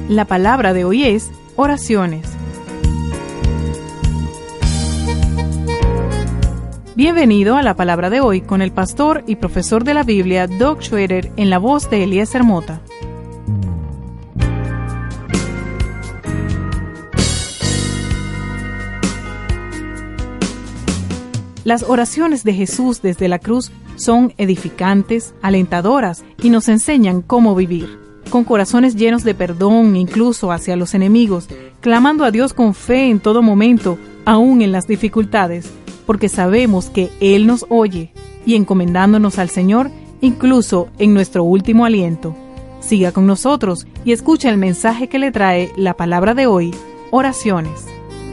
La palabra de hoy es oraciones. Bienvenido a la palabra de hoy con el pastor y profesor de la Biblia, Doug Schroeder, en la voz de Eliezer Mota. Las oraciones de Jesús desde la cruz son edificantes, alentadoras y nos enseñan cómo vivir. Con corazones llenos de perdón, incluso hacia los enemigos, clamando a Dios con fe en todo momento, aún en las dificultades, porque sabemos que Él nos oye, y encomendándonos al Señor, incluso en nuestro último aliento. Siga con nosotros y escucha el mensaje que le trae la palabra de hoy, oraciones.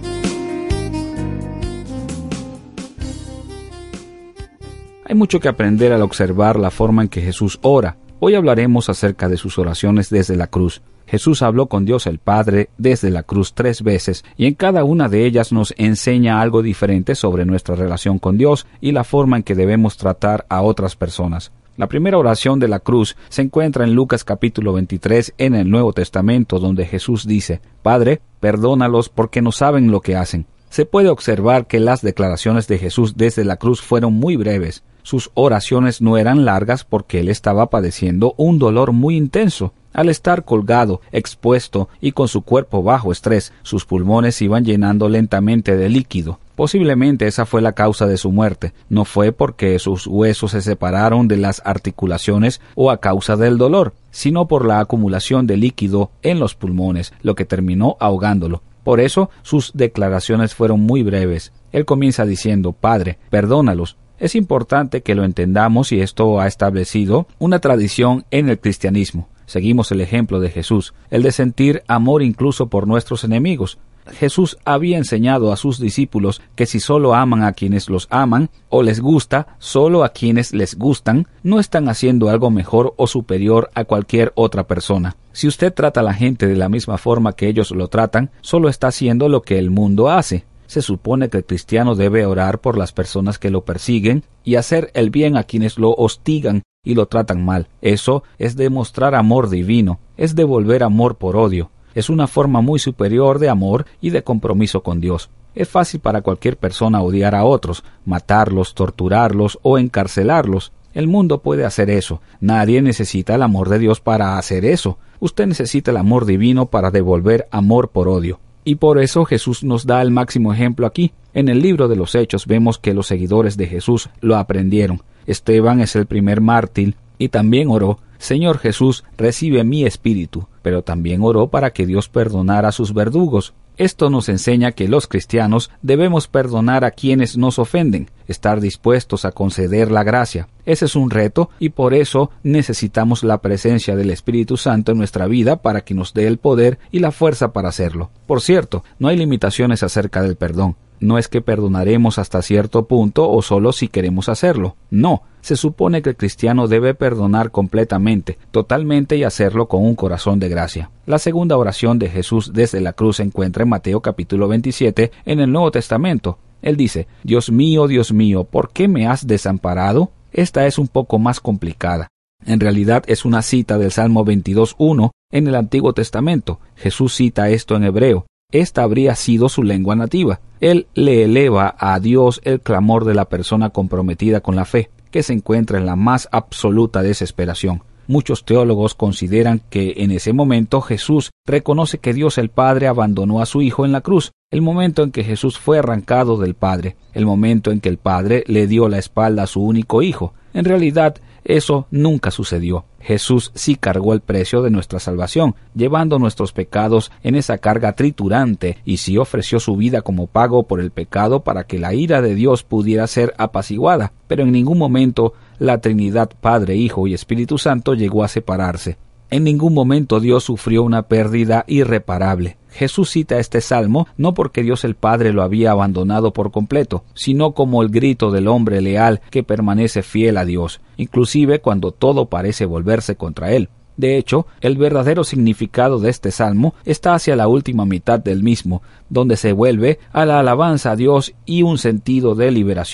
Hay mucho que aprender al observar la forma en que Jesús ora. Hoy hablaremos acerca de sus oraciones desde la cruz. Jesús habló con Dios el Padre desde la cruz 3 veces, y en cada una de ellas nos enseña algo diferente sobre nuestra relación con Dios y la forma en que debemos tratar a otras personas. La primera oración de la cruz se encuentra en Lucas capítulo 23 en el Nuevo Testamento, donde Jesús dice: «Padre, perdónalos porque no saben lo que hacen». Se puede observar que las declaraciones de Jesús desde la cruz fueron muy breves. Sus oraciones no eran largas porque él estaba padeciendo un dolor muy intenso. Al estar colgado, expuesto y con su cuerpo bajo estrés, sus pulmones se iban llenando lentamente de líquido. Posiblemente esa fue la causa de su muerte. No fue porque sus huesos se separaron de las articulaciones o a causa del dolor, sino por la acumulación de líquido en los pulmones, lo que terminó ahogándolo. Por eso sus declaraciones fueron muy breves. Él comienza diciendo: «Padre, perdónalos». Es importante que lo entendamos y esto ha establecido una tradición en el cristianismo. Seguimos el ejemplo de Jesús, el de sentir amor incluso por nuestros enemigos. Jesús había enseñado a sus discípulos que si solo aman a quienes los aman o les gusta solo a quienes les gustan, no están haciendo algo mejor o superior a cualquier otra persona. Si usted trata a la gente de la misma forma que ellos lo tratan, solo está haciendo lo que el mundo hace. Se supone que el cristiano debe orar por las personas que lo persiguen y hacer el bien a quienes lo hostigan y lo tratan mal. Eso es demostrar amor divino, es devolver amor por odio. Es una forma muy superior de amor y de compromiso con Dios. Es fácil para cualquier persona odiar a otros, matarlos, torturarlos o encarcelarlos. El mundo puede hacer eso. Nadie necesita el amor de Dios para hacer eso. Usted necesita el amor divino para devolver amor por odio. Y por eso Jesús nos da el máximo ejemplo aquí. En el libro de los Hechos vemos que los seguidores de Jesús lo aprendieron. Esteban es el primer mártir y también oró: «Señor Jesús, recibe mi espíritu», pero también oró para que Dios perdonara a sus verdugos. Esto nos enseña que los cristianos debemos perdonar a quienes nos ofenden, estar dispuestos a conceder la gracia. Ese es un reto y por eso necesitamos la presencia del Espíritu Santo en nuestra vida para que nos dé el poder y la fuerza para hacerlo. Por cierto, no hay limitaciones acerca del perdón. No es que perdonaremos hasta cierto punto o solo si queremos hacerlo. No, se supone que el cristiano debe perdonar completamente, totalmente y hacerlo con un corazón de gracia. La segunda oración de Jesús desde la cruz se encuentra en Mateo capítulo 27 en el Nuevo Testamento. Él dice: Dios mío, ¿por qué me has desamparado? Esta es un poco más complicada. En realidad es una cita del Salmo 22:1 en el Antiguo Testamento. Jesús cita esto en hebreo. Esta habría sido su lengua nativa. Él le eleva a Dios el clamor de la persona comprometida con la fe, que se encuentra en la más absoluta desesperación. Muchos teólogos consideran que en ese momento Jesús reconoce que Dios el Padre abandonó a su Hijo en la cruz, el momento en que Jesús fue arrancado del Padre, el momento en que el Padre le dio la espalda a su único Hijo. En realidad, eso nunca sucedió. Jesús sí cargó el precio de nuestra salvación, llevando nuestros pecados en esa carga triturante, y sí ofreció su vida como pago por el pecado para que la ira de Dios pudiera ser apaciguada, pero en ningún momento la Trinidad Padre, Hijo y Espíritu Santo llegó a separarse. En ningún momento Dios sufrió una pérdida irreparable. Jesús cita este salmo no porque Dios el Padre lo había abandonado por completo, sino como el grito del hombre leal que permanece fiel a Dios, inclusive cuando todo parece volverse contra él. De hecho, el verdadero significado de este salmo está hacia la última mitad del mismo, donde se vuelve a la alabanza a Dios y un sentido de liberación.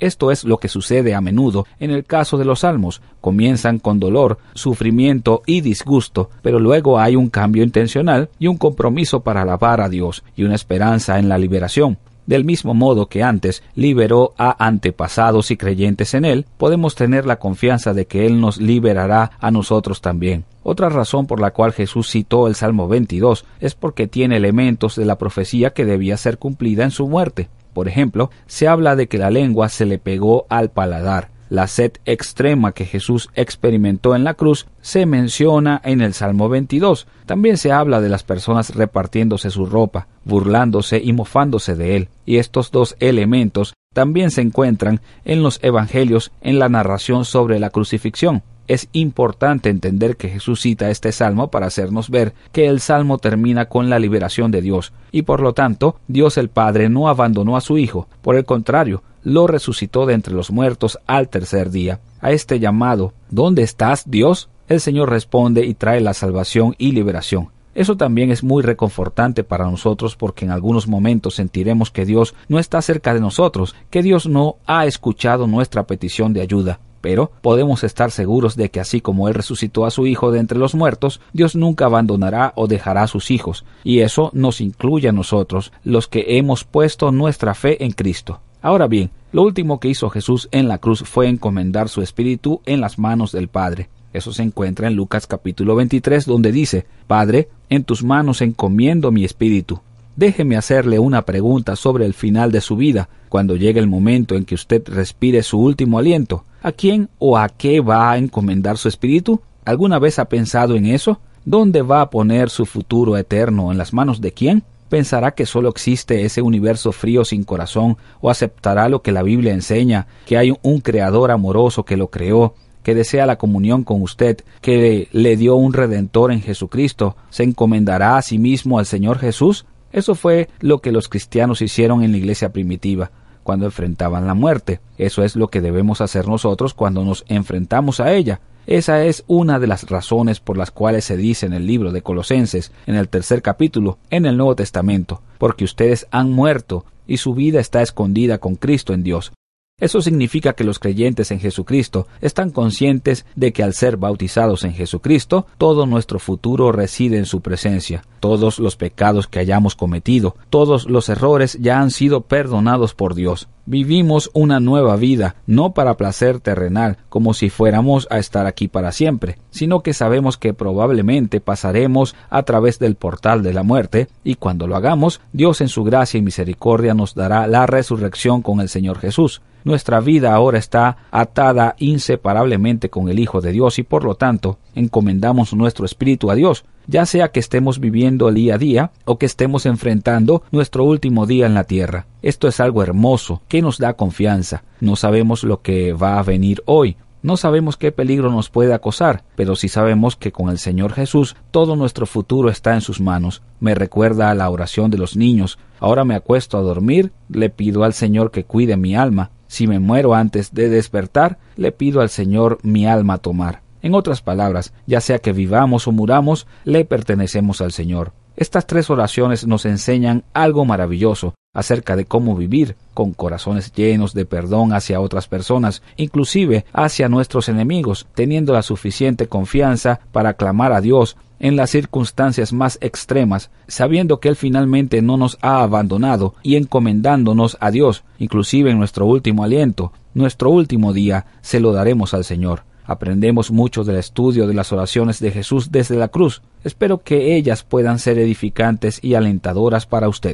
Esto es lo que sucede a menudo en el caso de los salmos. Comienzan con dolor, sufrimiento y disgusto, pero luego hay un cambio intencional y un compromiso para alabar a Dios y una esperanza en la liberación. Del mismo modo que antes liberó a antepasados y creyentes en Él, podemos tener la confianza de que Él nos liberará a nosotros también. Otra razón por la cual Jesús citó el Salmo 22 es porque tiene elementos de la profecía que debía ser cumplida en su muerte. Por ejemplo, se habla de que la lengua se le pegó al paladar. La sed extrema que Jesús experimentó en la cruz se menciona en el Salmo 22. También se habla de las personas repartiéndose su ropa, burlándose y mofándose de él. Y estos dos elementos también se encuentran en los evangelios en la narración sobre la crucifixión. Es importante entender que Jesús cita este salmo para hacernos ver que el salmo termina con la liberación de Dios, y por lo tanto, Dios el Padre no abandonó a su Hijo, por el contrario, lo resucitó de entre los muertos al tercer día. A este llamado, ¿dónde estás, Dios?, el Señor responde y trae la salvación y liberación. Eso también es muy reconfortante para nosotros porque en algunos momentos sentiremos que Dios no está cerca de nosotros, que Dios no ha escuchado nuestra petición de ayuda. Pero podemos estar seguros de que así como Él resucitó a su Hijo de entre los muertos, Dios nunca abandonará o dejará a sus hijos, y eso nos incluye a nosotros, los que hemos puesto nuestra fe en Cristo. Ahora bien, lo último que hizo Jesús en la cruz fue encomendar su espíritu en las manos del Padre. Eso se encuentra en Lucas capítulo 23, donde dice: Padre, en tus manos encomiendo mi espíritu. Déjeme hacerle una pregunta sobre el final de su vida, cuando llegue el momento en que usted respire su último aliento. ¿A quién o a qué va a encomendar su espíritu? ¿Alguna vez ha pensado en eso? ¿Dónde va a poner su futuro eterno? ¿En las manos de quién? ¿Pensará que solo existe ese universo frío sin corazón o aceptará lo que la Biblia enseña, que hay un creador amoroso que lo creó, que desea la comunión con usted, que le dio un Redentor en Jesucristo? ¿Se encomendará a sí mismo al Señor Jesús? Eso fue lo que los cristianos hicieron en la iglesia primitiva, cuando enfrentaban la muerte. Eso es lo que debemos hacer nosotros cuando nos enfrentamos a ella. Esa es una de las razones por las cuales se dice en el libro de Colosenses, en el 3 capítulo, en el Nuevo Testamento, porque ustedes han muerto y su vida está escondida con Cristo en Dios. Eso significa que los creyentes en Jesucristo están conscientes de que al ser bautizados en Jesucristo, todo nuestro futuro reside en su presencia. Todos los pecados que hayamos cometido, todos los errores ya han sido perdonados por Dios. Vivimos una nueva vida, no para placer terrenal, como si fuéramos a estar aquí para siempre, sino que sabemos que probablemente pasaremos a través del portal de la muerte, y cuando lo hagamos, Dios en su gracia y misericordia nos dará la resurrección con el Señor Jesús. Nuestra vida ahora está atada inseparablemente con el Hijo de Dios y por lo tanto encomendamos nuestro espíritu a Dios, ya sea que estemos viviendo el día a día o que estemos enfrentando nuestro último día en la tierra. Esto es algo hermoso que nos da confianza. No sabemos lo que va a venir hoy. No sabemos qué peligro nos puede acosar, pero sí sabemos que con el Señor Jesús todo nuestro futuro está en sus manos. Me recuerda a la oración de los niños. Ahora me acuesto a dormir, le pido al Señor que cuide mi alma. Si me muero antes de despertar, le pido al Señor mi alma tomar. En otras palabras, ya sea que vivamos o muramos, le pertenecemos al Señor. Estas 3 oraciones nos enseñan algo maravilloso acerca de cómo vivir con corazones llenos de perdón hacia otras personas, inclusive hacia nuestros enemigos, teniendo la suficiente confianza para clamar a Dios en las circunstancias más extremas, sabiendo que Él finalmente no nos ha abandonado y encomendándonos a Dios, inclusive en nuestro último aliento, nuestro último día, se lo daremos al Señor. Aprendemos mucho del estudio de las oraciones de Jesús desde la cruz. Espero que ellas puedan ser edificantes y alentadoras para usted.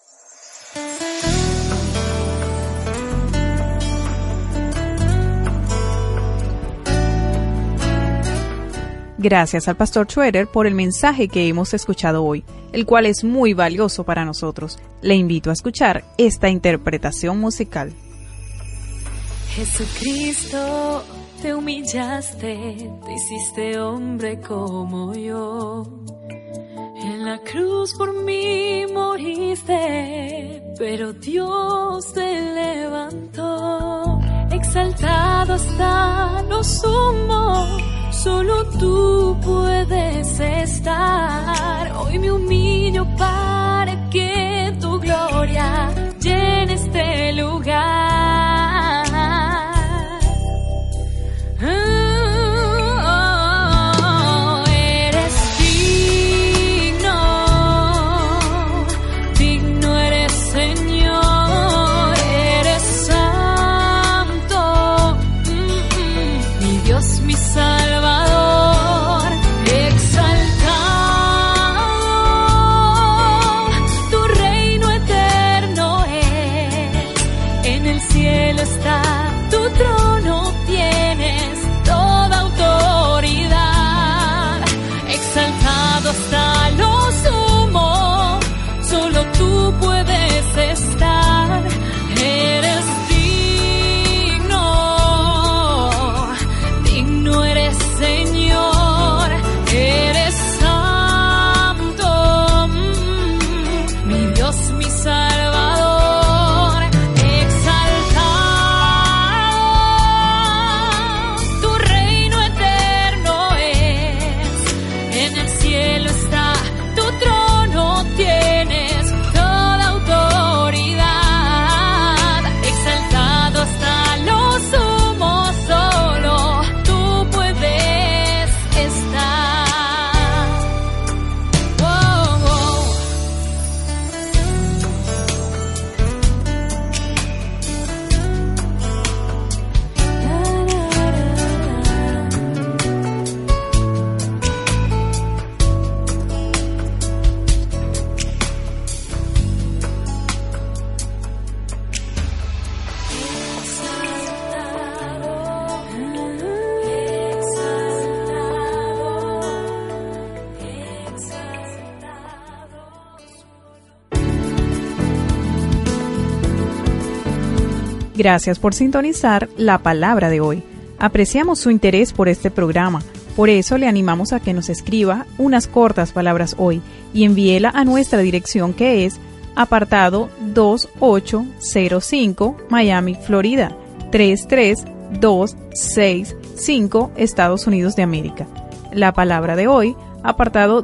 Gracias al Pastor Schroeder por el mensaje que hemos escuchado hoy, el cual es muy valioso para nosotros. Le invito a escuchar esta interpretación musical. Jesucristo, te humillaste, te hiciste hombre como yo. En la cruz por mí moriste, pero Dios te levantó. Exaltado hasta lo sumo, solo tú puedes estar. Hoy me humillo para que tu gloria llene este lugar. mi Dios, mi Salvador, exaltado, tu reino eterno es, en el cielo está tu trono, tienes toda autoridad, exaltado hasta lo sumo, solo tú puedes estar, eres digno eres Señor, eres santo, mi Dios, mi Salvador, exaltado, tu reino eterno es, en el cielo está tu trono, tienes toda autoridad, exaltado hasta lo sumo, solo tú puedes estar. Oh, oh. Gracias por sintonizar la palabra de hoy. Apreciamos su interés por este programa. Por eso le animamos a que nos escriba unas cortas palabras hoy y envíela a nuestra dirección, que es apartado 2805 Miami, Florida 33265, Estados Unidos de América. La palabra de hoy, apartado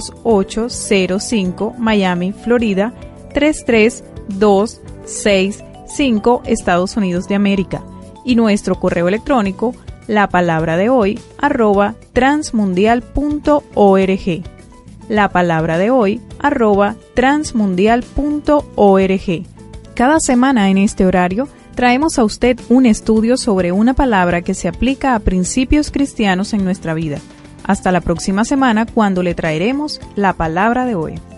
2805 Miami, Florida 33265, Estados Unidos de América. Y nuestro correo electrónico, lapalabradehoy@transmundial.org. lapalabradehoy@transmundial.org. Cada semana en este horario traemos a usted un estudio sobre una palabra que se aplica a principios cristianos en nuestra vida. Hasta la próxima semana, cuando le traeremos la palabra de hoy.